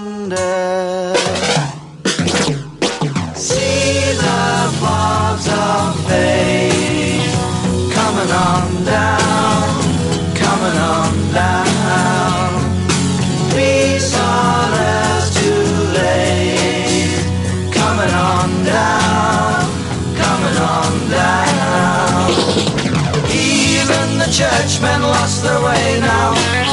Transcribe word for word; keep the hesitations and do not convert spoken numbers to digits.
wonder. See the flags of faith coming on down, coming on down. Peace on earth too late, coming on down, coming on down. Even the churchmen lost their way now.